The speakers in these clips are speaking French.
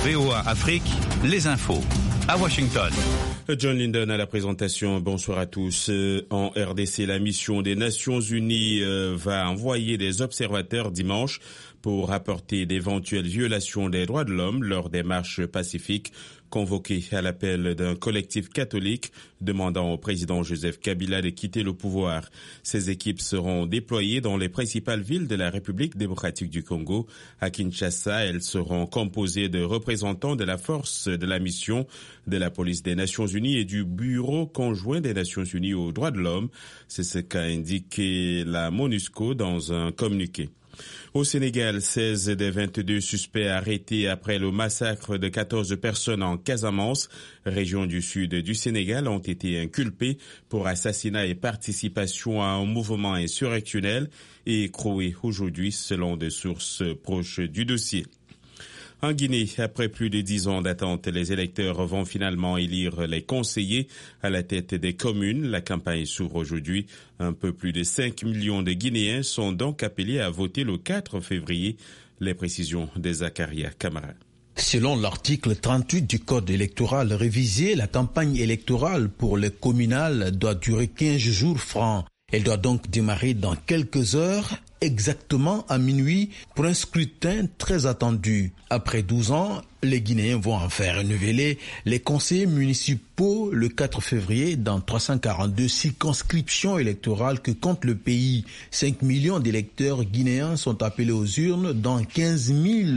VOA Afrique, les infos. À Washington. John Linden à la présentation. Bonsoir à tous. En RDC, la mission des Nations Unies va envoyer des observateurs dimanche pour rapporter d'éventuelles violations des droits de l'homme lors des marches pacifiques convoquées à l'appel d'un collectif catholique demandant au président Joseph Kabila de quitter le pouvoir. Ces équipes seront déployées dans les principales villes de la République démocratique du Congo. À Kinshasa, elles seront composées de représentants de la force de la mission, de la police des Nations Unies et du Bureau conjoint des Nations Unies aux droits de l'homme. C'est ce qu'a indiqué la MONUSCO dans un communiqué. Au Sénégal, 16 des 22 suspects arrêtés après le massacre de 14 personnes en Casamance, région du sud du Sénégal, ont été inculpés pour assassinat et participation à un mouvement insurrectionnel et écroués aujourd'hui selon des sources proches du dossier. En Guinée, après plus de 10 ans d'attente, les électeurs vont finalement élire les conseillers à la tête des communes. La campagne s'ouvre aujourd'hui. Un peu plus de 5 millions de Guinéens sont donc appelés à voter le 4 février. Les précisions de Zakaria Kamara. Selon l'article 38 du Code électoral révisé, la campagne électorale pour les communales doit durer 15 jours francs. Elle doit donc démarrer dans quelques heures, exactement à minuit, pour un scrutin très attendu. Après 12 ans, les Guinéens vont en faire renouveler les conseillers municipaux le 4 février dans 342 circonscriptions électorales que compte le pays. 5 millions d'électeurs guinéens sont appelés aux urnes dans 15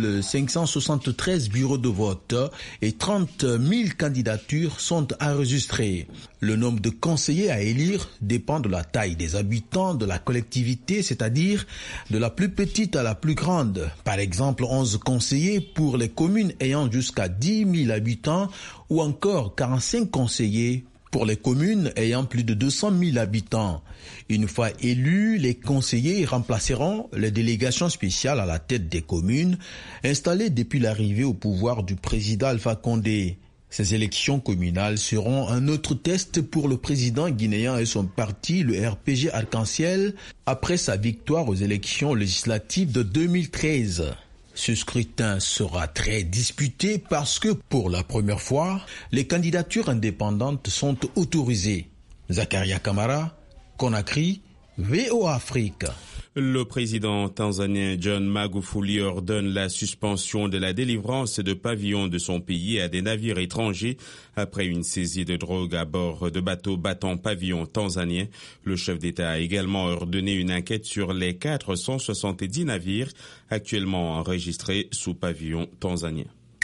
573 bureaux de vote et 30 000 candidatures sont enregistrées. Le nombre de conseillers à élire dépend de la taille des habitants de la collectivité, c'est-à-dire de la plus petite à la plus grande. Par exemple, 11 conseillers pour les communes ayant jusqu'à 10 000 habitants ou encore 45 conseillers pour les communes ayant plus de 200 000 habitants. Une fois élus, les conseillers remplaceront les délégations spéciales à la tête des communes installées depuis l'arrivée au pouvoir du président Alpha Condé. Ces élections communales seront un autre test pour le président guinéen et son parti, le RPG Arc-en-Ciel, après sa victoire aux élections législatives de 2013. Ce scrutin sera très disputé parce que, pour la première fois, les candidatures indépendantes sont autorisées. Zakaria Kamara, Conakry, VOA Afrique. Le président tanzanien John Magufuli ordonne la suspension de la délivrance de pavillons de son pays à des navires étrangers après une saisie de drogue à bord de bateaux battant pavillon tanzanien. Le chef d'État a également ordonné une enquête sur les 470 navires actuellement enregistrés sous pavillon tanzanien.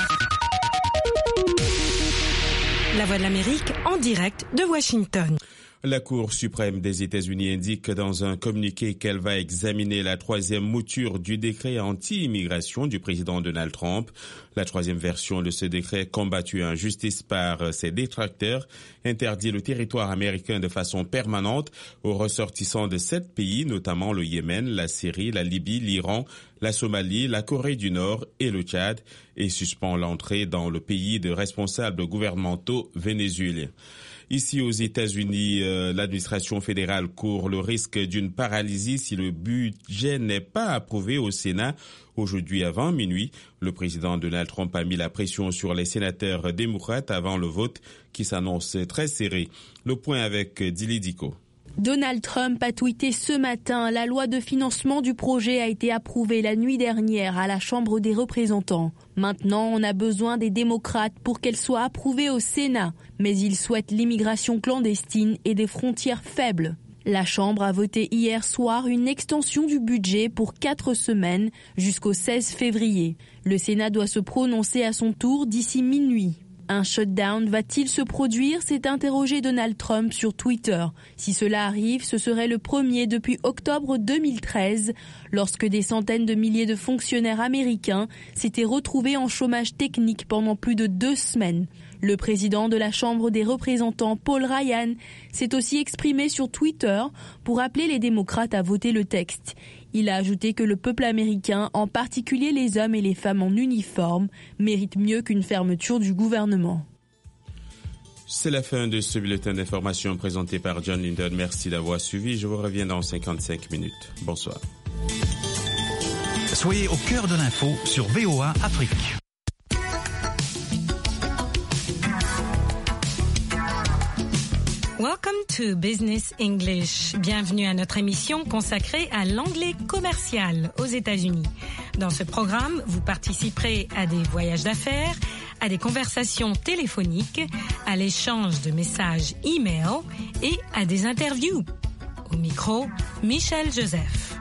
La Voix de l'Amérique en direct de Washington. La Cour suprême des États-Unis indique dans un communiqué qu'elle va examiner la troisième mouture du décret anti-immigration du président Donald Trump. La troisième version de ce décret, combattue en justice par ses détracteurs, interdit le territoire américain de façon permanente aux ressortissants de 7 pays, notamment le Yémen, la Syrie, la Libye, l'Iran, la Somalie, la Corée du Nord et le Tchad, et suspend l'entrée dans le pays de responsables gouvernementaux vénézuéliens. Ici aux États-Unis, l'administration fédérale court le risque d'une paralysie si le budget n'est pas approuvé au Sénat. Aujourd'hui avant minuit, le président Donald Trump a mis la pression sur les sénateurs démocrates avant le vote qui s'annonce très serré. Le point avec Dili Diko. Donald Trump a tweeté ce matin: la loi de financement du projet a été approuvée la nuit dernière à la Chambre des représentants. Maintenant, on a besoin des démocrates pour qu'elle soit approuvée au Sénat. Mais ils souhaitent l'immigration clandestine et des frontières faibles. La Chambre a voté hier soir une extension du budget pour 4 semaines jusqu'au 16 février. Le Sénat doit se prononcer à son tour d'ici minuit. Un shutdown va-t-il se produire? S'est interrogé Donald Trump sur Twitter. Si cela arrive, ce serait le premier depuis octobre 2013, lorsque des centaines de milliers de fonctionnaires américains s'étaient retrouvés en chômage technique pendant plus de 2 semaines. Le président de la Chambre des représentants, Paul Ryan, s'est aussi exprimé sur Twitter pour appeler les démocrates à voter le texte. Il a ajouté que le peuple américain, en particulier les hommes et les femmes en uniforme, mérite mieux qu'une fermeture du gouvernement. C'est la fin de ce bulletin d'information présenté par John Linden. Merci d'avoir suivi. Je vous reviens dans 55 minutes. Bonsoir. Soyez au cœur de l'info sur VOA Afrique. Welcome to Business English. Bienvenue à notre émission consacrée à l'anglais commercial aux États-Unis. Dans ce programme, vous participerez à des voyages d'affaires, à des conversations téléphoniques, à l'échange de messages e-mail et à des interviews. Au micro, Michel Joseph.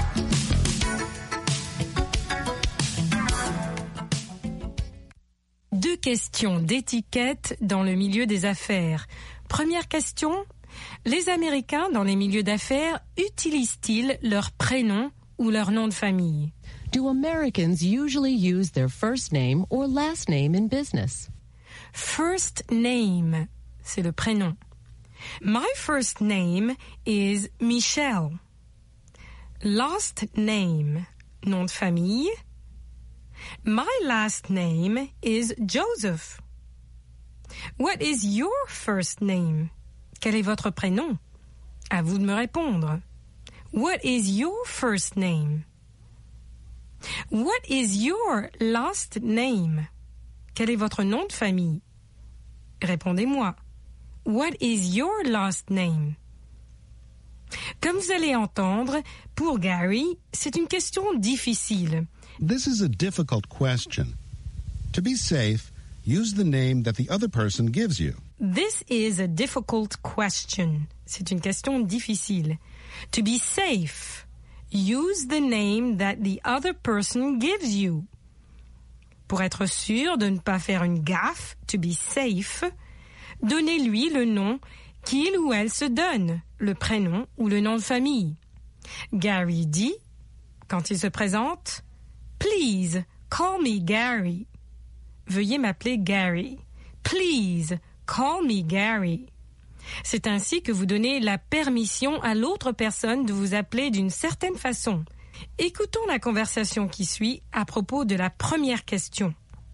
Deux questions d'étiquette dans le milieu des affaires. Première question, les Américains dans les milieux d'affaires utilisent-ils leur prénom ou leur nom de famille? Do Americans usually use their first name or last name in business? First name, c'est le prénom. My first name is Michelle. Last name, nom de famille. My last name is Joseph. What is your first name? Quel est votre prénom? À vous de me répondre. What is your first name? What is your last name? Quel est votre nom de famille? Répondez-moi. What is your last name? Comme vous allez entendre, pour Gary, c'est une question difficile. This is a difficult question. To be safe, use the name that the other person gives you. This is a difficult question. C'est une question difficile. To be safe, use the name that the other person gives you. Pour être sûr de ne pas faire une gaffe, to be safe, donnez-lui le nom qu'il ou elle se donne, le prénom ou le nom de famille. Gary dit, quand il se présente, Please, call me Gary. Veuillez m'appeler Gary. Please, call me Gary. C'est ainsi que vous donnez la permission à l'autre personne de vous appeler d'une certaine façon. Écoutons la conversation qui suit à propos de la première question.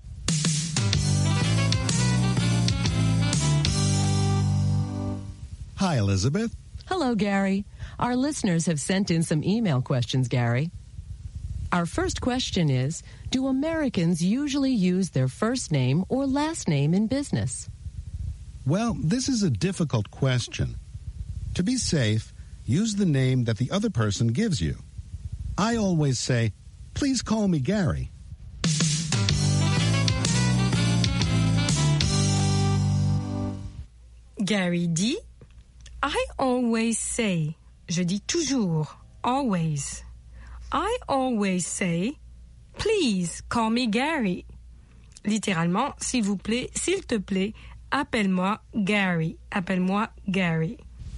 Hi, Elizabeth. Hello, Gary. Our listeners have sent in some email questions, Gary. Our first question is, do Americans usually use their first name or last name in business? Well, this is a difficult question. To be safe, use the name that the other person gives you. I always say, please call me Gary. Gary dit, I always say, je dis toujours, always. I always say, please call me Gary. Littéralement, s'il vous plaît, s'il te plaît, appelle-moi Gary. Appelle-moi Gary.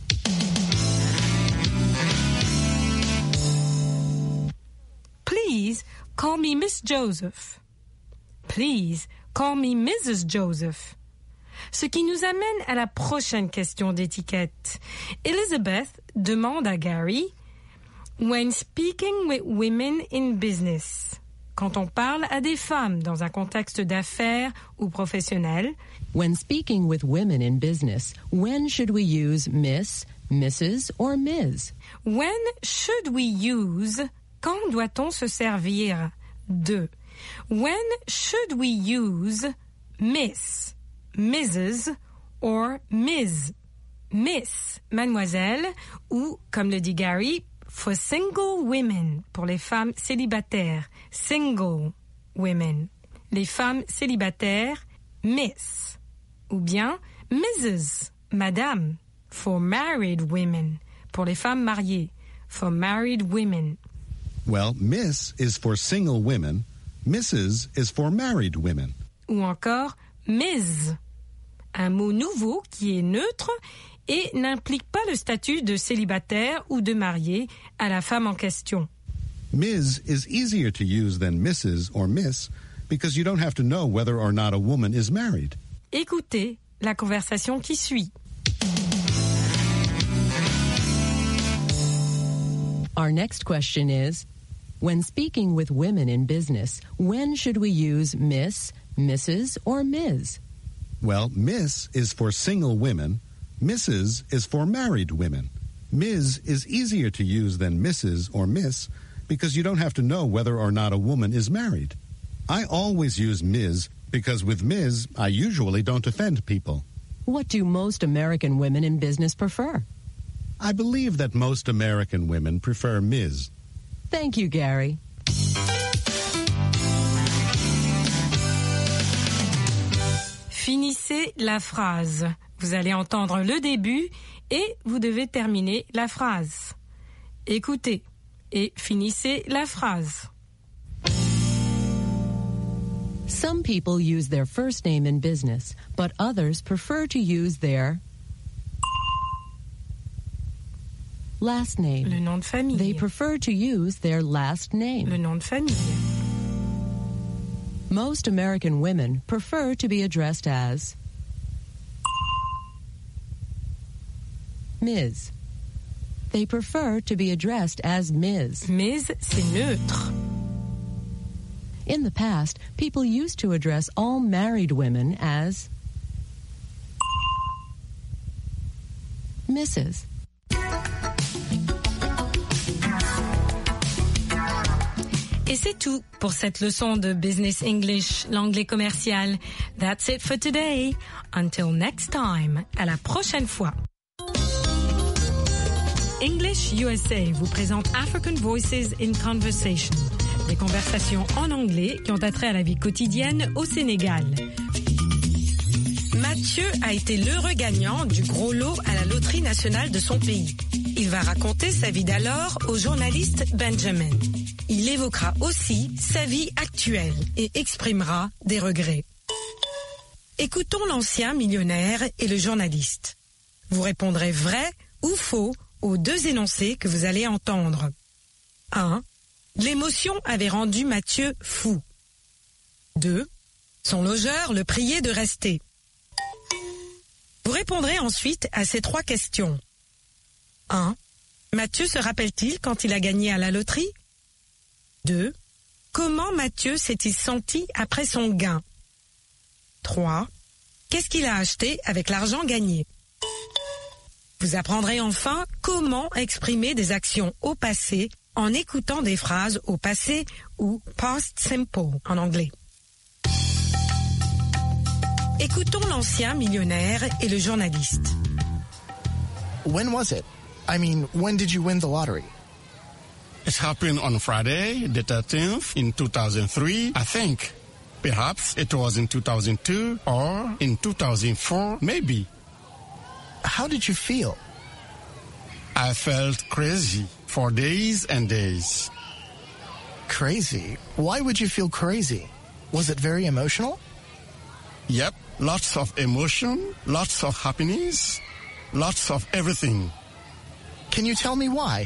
Please call me Miss Joseph. Please call me Mrs. Joseph. Ce qui nous amène à la prochaine question d'étiquette. Elizabeth demande à Gary, when speaking with women in business, quand on parle à des femmes dans un contexte d'affaires ou professionnel, when speaking with women in business, when should we use Miss, Mrs. or Ms? When should we use, quand doit-on se servir de? When should we use Miss, Mrs. or Ms? Miss, mademoiselle, ou, comme le dit Gary, for single women, pour les femmes célibataires, single women. Les femmes célibataires, Miss. Ou bien Mrs., madame, for married women, pour les femmes mariées, for married women. Well, Miss is for single women, Mrs. is for married women. Ou encore Ms., un mot nouveau qui est neutre et n'implique pas le statut de célibataire ou de marié à la femme en question. Ms. is easier to use than Mrs. or Miss because you don't have to know whether or not a woman is married. Écoutez la conversation qui suit. Our next question is, when speaking with women in business, when should we use Miss, Mrs. or Ms? Well, Miss is for single women, Mrs. is for married women. Ms. is easier to use than Mrs. or Miss because you don't have to know whether or not a woman is married. I always use Ms. because with Ms. I usually don't offend people. What do most American women in business prefer? I believe that most American women prefer Ms. Thank you, Gary. Finissez la phrase. Vous allez entendre le début et vous devez terminer la phrase. Écoutez et finissez la phrase. Some people use their first name in business, but others prefer to use their last name. Le nom de famille. They prefer to use their last name. Le nom de famille. Most American women prefer to be addressed as Ms. They prefer to be addressed as Ms. Ms, c'est neutre. In the past, people used to address all married women as Mrs. Et c'est tout pour cette leçon de Business English, l'anglais commercial. That's it for today. Until next time. À la prochaine fois. English USA vous présente African Voices in Conversation. Des conversations en anglais qui ont attrait à la vie quotidienne au Sénégal. Mathieu a été l'heureux gagnant du gros lot à la loterie nationale de son pays. Il va raconter sa vie d'alors au journaliste Benjamin. Il évoquera aussi sa vie actuelle et exprimera des regrets. Écoutons l'ancien millionnaire et le journaliste. Vous répondrez vrai ou faux aux deux énoncés que vous allez entendre. 1. L'émotion avait rendu Mathieu fou. 2. Son logeur le priait de rester. Vous répondrez ensuite à ces 3 questions. 1. Mathieu se rappelle-t-il quand il a gagné à la loterie? 2. Comment Mathieu s'est-il senti après son gain? 3. Qu'est-ce qu'il a acheté avec l'argent gagné? Vous apprendrez enfin comment exprimer des actions au passé en écoutant des phrases au passé ou past simple en anglais. Écoutons l'ancien millionnaire et le journaliste. When was it? I mean, when did you win the lottery? It happened on Friday, the 13th, in 2003, I think. Perhaps it was in 2002 or in 2004, maybe. How did you feel? I felt crazy for days and days. Crazy? Why would you feel crazy? Was it very emotional? Yep, lots of emotion, lots of happiness, lots of everything. Can you tell me why?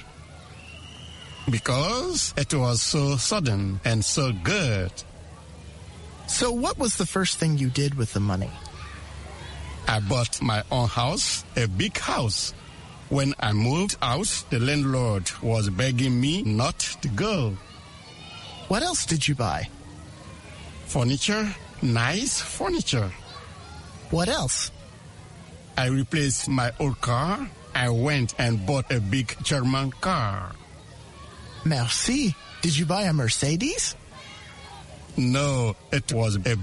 Because it was so sudden and so good. So what was the first thing you did with the money? I bought my own house, a big house. When I moved out, the landlord was begging me not to go. What else did you buy? Furniture, nice furniture. What else? I replaced my old car. I went and bought a big German car. Merci. Did you buy a Mercedes? No, it was a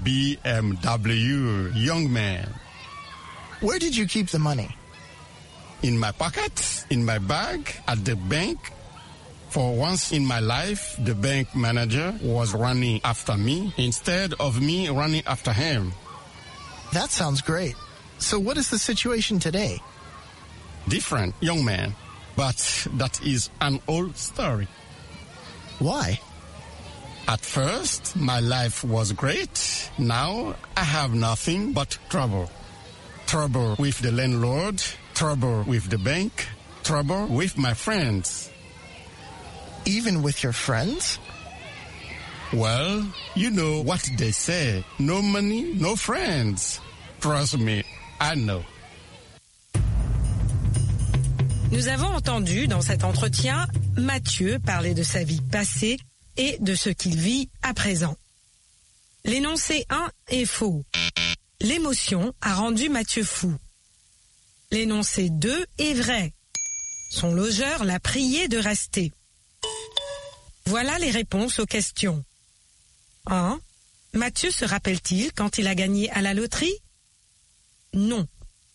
BMW, young man. Where did you keep the money? In my pocket, in my bag, at the bank. For once in my life, the bank manager was running after me instead of me running after him. That sounds great. So what is the situation today? Different, young man. But that is an old story. Why? At first, my life was great. Now, I have nothing but trouble. Trouble with the landlord, trouble with the bank, trouble with my friends. Even with your friends? Well, you know what they say. No money, no friends. Trust me, I know. Nous avons entendu dans cet entretien Mathieu parler de sa vie passée et de ce qu'il vit à présent. L'énoncé 1 est faux. L'émotion a rendu Mathieu fou. L'énoncé 2 est vrai. Son logeur l'a prié de rester. Voilà les réponses aux questions. 1. Mathieu se rappelle-t-il quand il a gagné à la loterie? Non.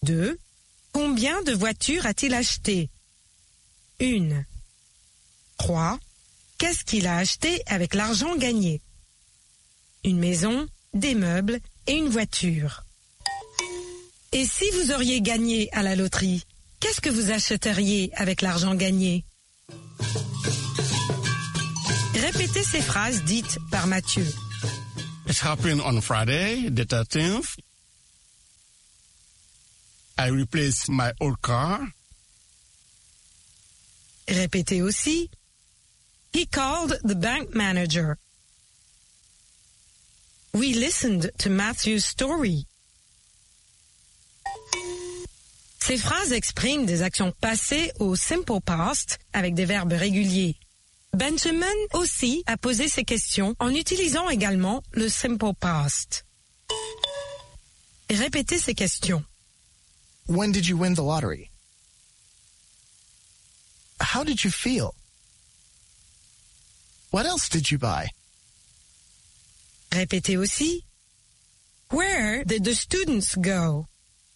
2. Combien de voitures a-t-il acheté? 1. 3. Qu'est-ce qu'il a acheté avec l'argent gagné? Une maison, des meubles et une voiture. Et si vous auriez gagné à la loterie, qu'est-ce que vous achèteriez avec l'argent gagné? Répétez ces phrases dites par Mathieu. It happened on Friday, the 13th. I replaced my old car. Répétez aussi. He called the bank manager. We listened to Matthew's story. Ces phrases expriment des actions passées au simple past avec des verbes réguliers. Benjamin aussi a posé ces questions en utilisant également le simple past. Répétez ces questions. When did you win the lottery? How did you feel? What else did you buy? Répétez aussi. Where did the students go?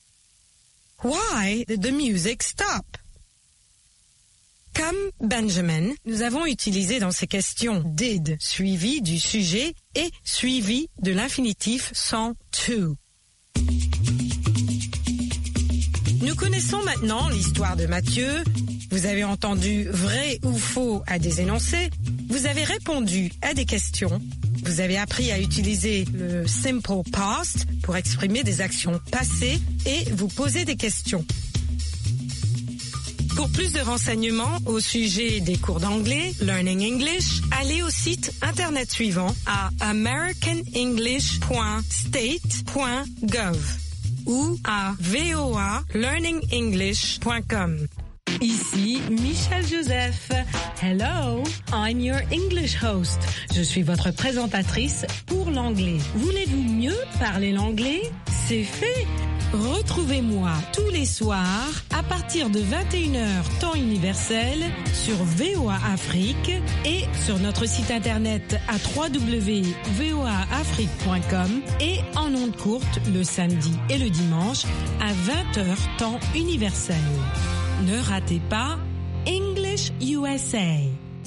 Why did the music stop? Comme Benjamin, nous avons utilisé dans ces questions did suivi du sujet et suivi de l'infinitif sans to. Nous connaissons maintenant l'histoire de Mathieu. Vous avez entendu vrai ou faux à des énoncés. Vous avez répondu à des questions. Vous avez appris à utiliser le simple past pour exprimer des actions passées et vous poser des questions. Pour plus de renseignements au sujet des cours d'anglais, Learning English, allez au site internet suivant à americanenglish.state.gov ou à voalearningenglish.com. Ici Michel Joseph. Hello, I'm your English host. Je suis votre présentatrice pour l'anglais. Voulez-vous mieux parler l'anglais? C'est fait. Retrouvez-moi tous les soirs à partir de 21h temps universel sur VOA Afrique et sur notre site internet à www.voaafrique.com et en ondes courtes le samedi et le dimanche à 20h temps universel. Ne ratez pas English USA.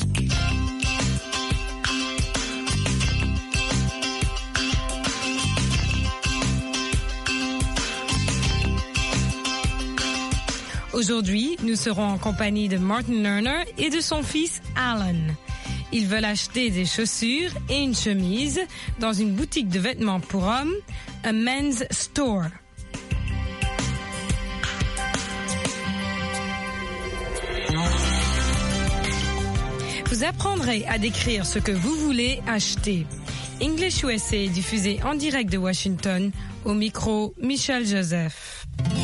Aujourd'hui, nous serons en compagnie de Martin Lerner et de son fils Alan. Ils veulent acheter des chaussures et une chemise dans une boutique de vêtements pour hommes, a men's store. Vous apprendrez à décrire ce que vous voulez acheter. English USA est diffusé en direct de Washington, au micro Michel Joseph.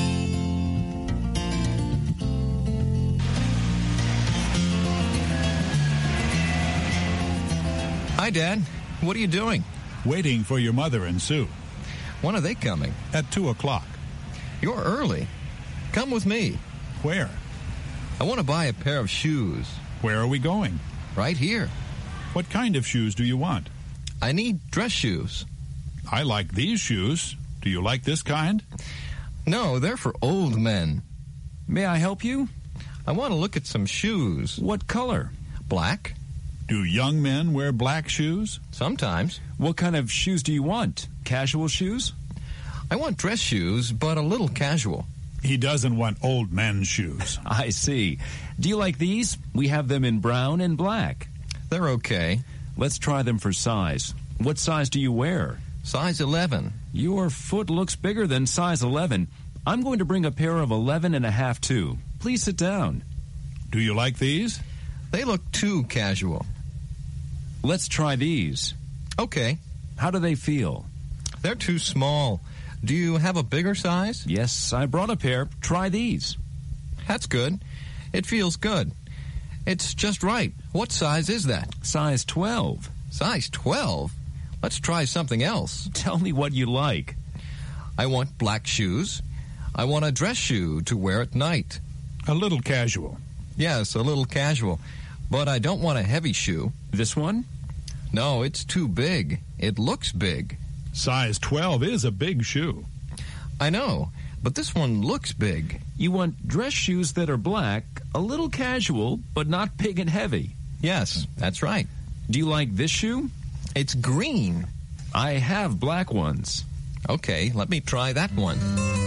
Hi, Dad. What are you doing? Waiting for your mother and Sue. When are they coming? At 2 o'clock. You're early. Come with me. Where? I want to buy a pair of shoes. Where are we going? Right here. What kind of shoes do you want? I need dress shoes. I like these shoes. Do you like this kind? No, they're for old men. May I help you? I want to look at some shoes. What color? Black. Do young men wear black shoes? Sometimes. What kind of shoes do you want? Casual shoes? I want dress shoes, but a little casual. He doesn't want old men's shoes. I see. Do you like these? We have them in brown and black. They're okay. Let's try them for size. What size do you wear? Size 11. Your foot looks bigger than size 11. I'm going to bring a pair of 11 and a half too. Please sit down. Do you like these? They look too casual. Let's try these. Okay. How do they feel? They're too small. Do you have a bigger size? Yes, I brought a pair. Try these. That's good. It feels good. It's just right. What size is that? Size 12. Size 12? Let's try something else. Tell me what you like. I want black shoes. I want a dress shoe to wear at night. A little casual. Yes, a little casual. But I don't want a heavy shoe. This one? No, it's too big. It looks big. Size 12 is a big shoe. I know, but this one looks big. You want dress shoes that are black, a little casual, but not big and heavy. Yes, that's right. Do you like this shoe? It's green. I have black ones. Okay, let me try that one.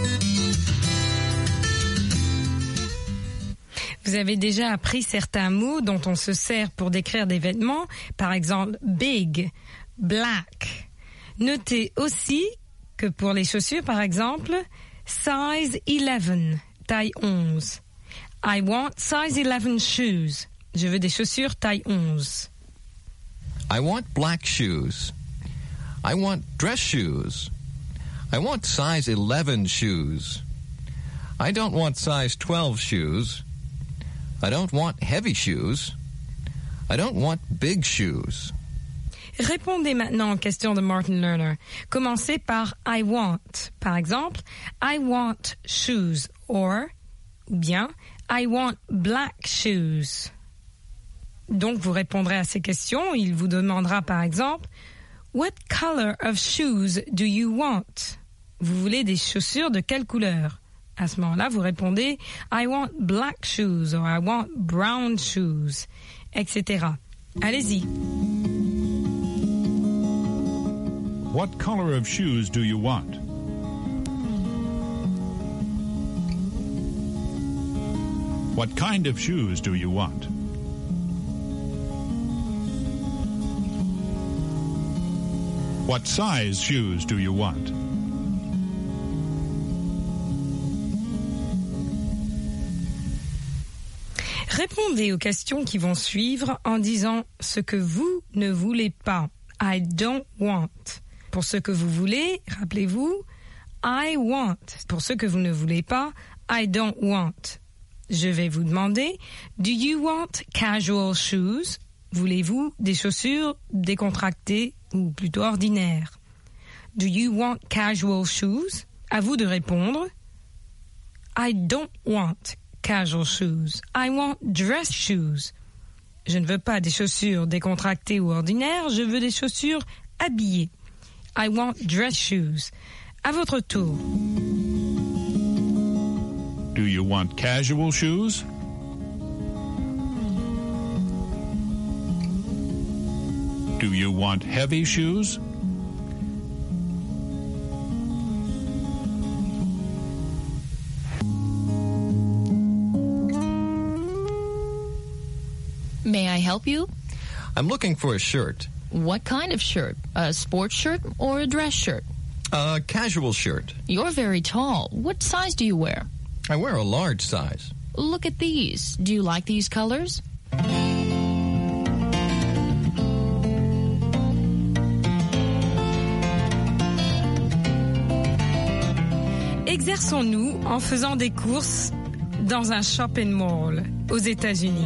Vous avez déjà appris certains mots dont on se sert pour décrire des vêtements, par exemple big, black. Notez aussi que pour les chaussures, par exemple, size 11, taille 11. I want size 11 shoes. Je veux des chaussures taille 11. I want black shoes. I want dress shoes. I want size 11 shoes. I don't want size 12 shoes. I don't want heavy shoes. I don't want big shoes. Répondez maintenant aux questions de Martin Lerner. Commencez par I want. Par exemple, I want shoes ou bien I want black shoes. Donc vous répondrez à ces questions. Il vous demandera par exemple What color of shoes do you want? Vous voulez des chaussures de quelle couleur? À ce moment-là, vous répondez I want black shoes or I want brown shoes, etc. Allez-y. What color of shoes do you want? What kind of shoes do you want? What size shoes do you want? Répondez aux questions qui vont suivre en disant ce que vous ne voulez pas. I don't want. Pour ce que vous voulez, rappelez-vous, I want. Pour ce que vous ne voulez pas, I don't want. Je vais vous demander, do you want casual shoes? Voulez-vous des chaussures décontractées ou plutôt ordinaires? Do you want casual shoes? À vous de répondre. I don't want casual shoes. I want dress shoes. Je ne veux pas des chaussures décontractées ou ordinaires, je veux des chaussures habillées. I want dress shoes. À votre tour. Do you want casual shoes? Do you want heavy shoes? May I help you? I'm looking for a shirt. What kind of shirt? A sports shirt or a dress shirt? A casual shirt. You're very tall. What size do you wear? I wear a large size. Look at these. Do you like these colors? Exerçons-nous en faisant des courses dans un shopping mall aux États-Unis.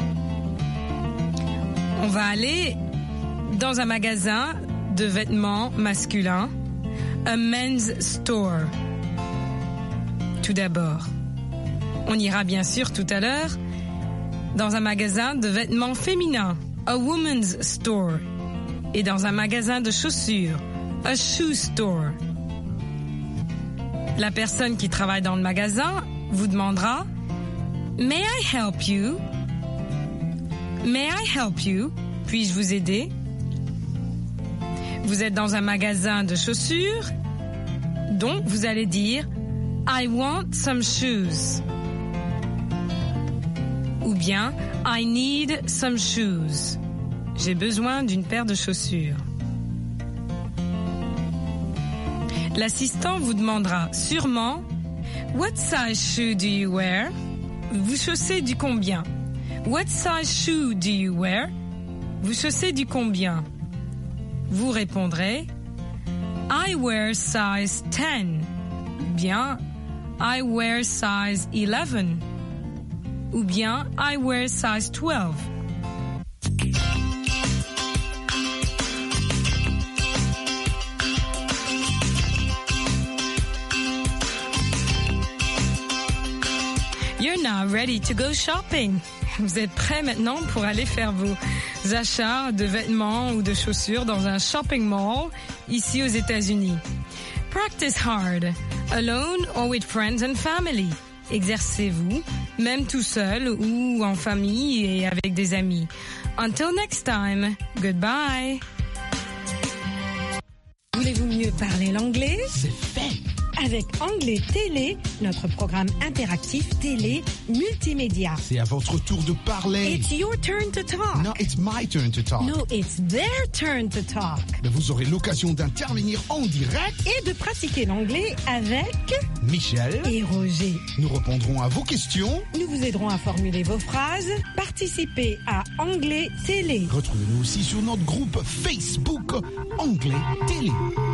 On va aller dans un magasin de vêtements masculins, a men's store. Tout d'abord, on ira bien sûr tout à l'heure dans un magasin de vêtements féminins, a woman's store, et dans un magasin de chaussures, a shoe store. La personne qui travaille dans le magasin vous demandera « May I help you? May I help you? Puis-je vous aider? » Vous êtes dans un magasin de chaussures, donc vous allez dire « I want some shoes » ou bien « I need some shoes ». J'ai besoin d'une paire de chaussures. L'assistant vous demandera sûrement « What size shoe do you wear? » Vous chaussez du combien? « What size shoe do you wear? » Vous chaussez du combien? Vous répondrez « I wear size 10 » ou bien « I wear size 11 » ou bien « I wear size 12 ». You're now ready to go shopping. Vous êtes prêts maintenant pour aller faire vos achats de vêtements ou de chaussures dans un shopping mall ici aux États-Unis. Practice hard. alone or with friends and family. Exercez-vous, même tout seul ou en famille et avec des amis. Until next time, goodbye. Voulez-vous mieux parler l'anglais? C'est fait. Avec Anglais Télé, notre programme interactif télé multimédia. C'est à votre tour de parler. It's your turn to talk. No, it's my turn to talk. No, it's their turn to talk. Mais vous aurez l'occasion d'intervenir en direct et de pratiquer l'anglais avec Michel et Roger. Nous répondrons à vos questions. Nous vous aiderons à formuler vos phrases. Participez à Anglais Télé. Retrouvez-nous aussi sur notre groupe Facebook Anglais Télé.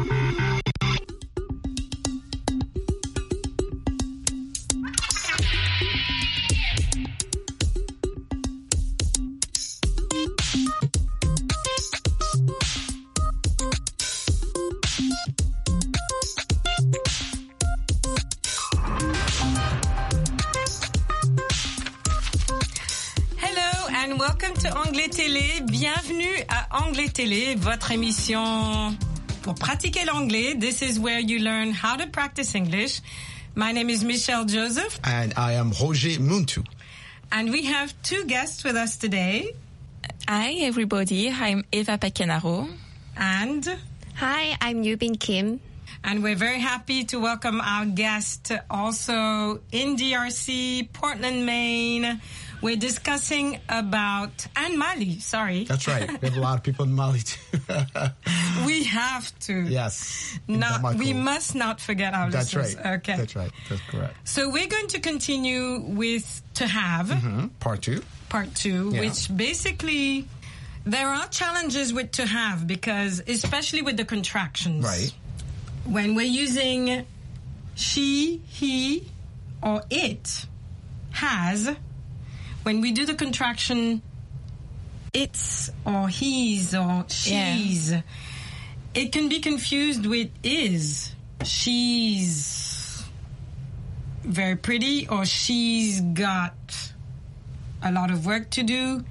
Welcome to Anglais Télé. Bienvenue à Anglais Télé, votre émission pour pratiquer l'anglais. This is where you learn how to practice English. My name is Michelle Joseph. And I am Roger Muntu. And we have two guests with us today. Hi, everybody. I'm Eva Pacanaro. And... Hi, I'm Yubin Kim. And we're very happy to welcome our guest also in DRC, Portland, Maine. We're discussing about... And Mali, sorry. That's right. We have a lot of people in Mali, too. We have to. Yes. We must not forget our listeners. That's right. Okay. That's right. That's correct. So we're going to continue with To Have. Mm-hmm. Part two, yeah. Which basically... There are challenges with To Have because, especially with the contractions. Right. When we're using she, he, or it, has... When we do the contraction, it's or he's or she's, it can be confused with is. She's very pretty or she's got a lot of work to do.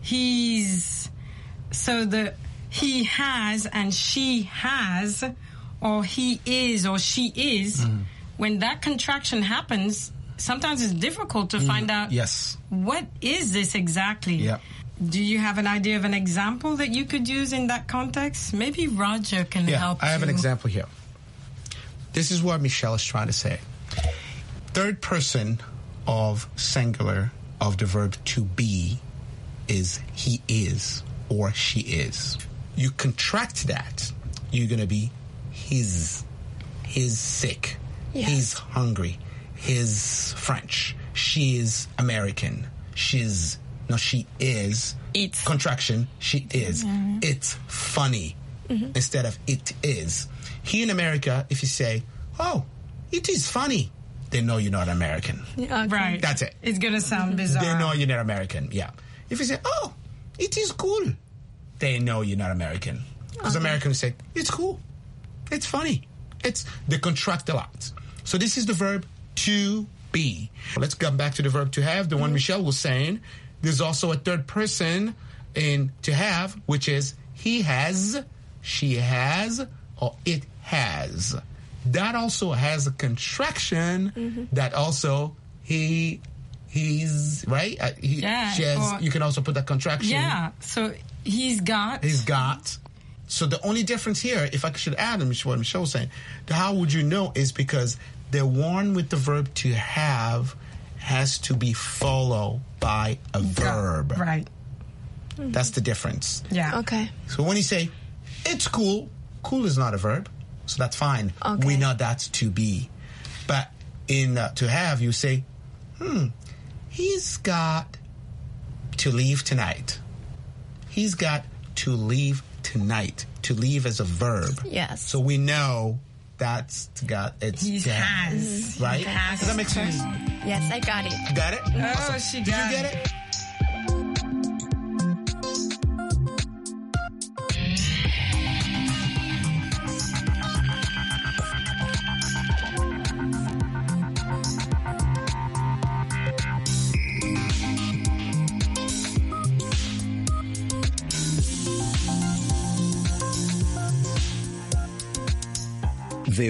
So the he has and she has or he is or she is, when that contraction happens, sometimes it's difficult to find out what is this exactly. Yep. Do you have an idea of an example that you could use in that context? Maybe Roger can help you. I have an example here. This is what Michelle is trying to say. Third person of singular of the verb to be is he is or she is. You contract that, you're going to be he's sick, he's hungry, he's French, she is American, she is, it's contraction, she is. It's funny instead of it is. Here in America, if you say, oh, it is funny, they know you're not American. Okay. Right. That's it. It's going to sound bizarre. They know you're not American, If you say, oh, it is cool, they know you're not American. Because Americans say, it's cool, it's funny. They contract a lot. So this is the verb to be. Let's come back to the verb to have, the one Michelle was saying. There's also a third person in to have, which is he has, she has, or it has. That also has a contraction that also he's, right? She has, you can also put that contraction. Yeah, so he's got. So the only difference here, if I should add what Michelle was saying, how would you know is because the one with the verb to have has to be followed by a verb. Right. That's the difference. Yeah. Okay. So when you say, it's cool, cool is not a verb, so that's fine. Okay. We know that's to be. But in to have, you say, he's got to leave tonight. He's got to leave tonight. To leave as a verb. Yes. So we know that's he has. Right? Has. Does that make sense? Yes, I got it. You got it? Oh, awesome. she Did got you get it. it?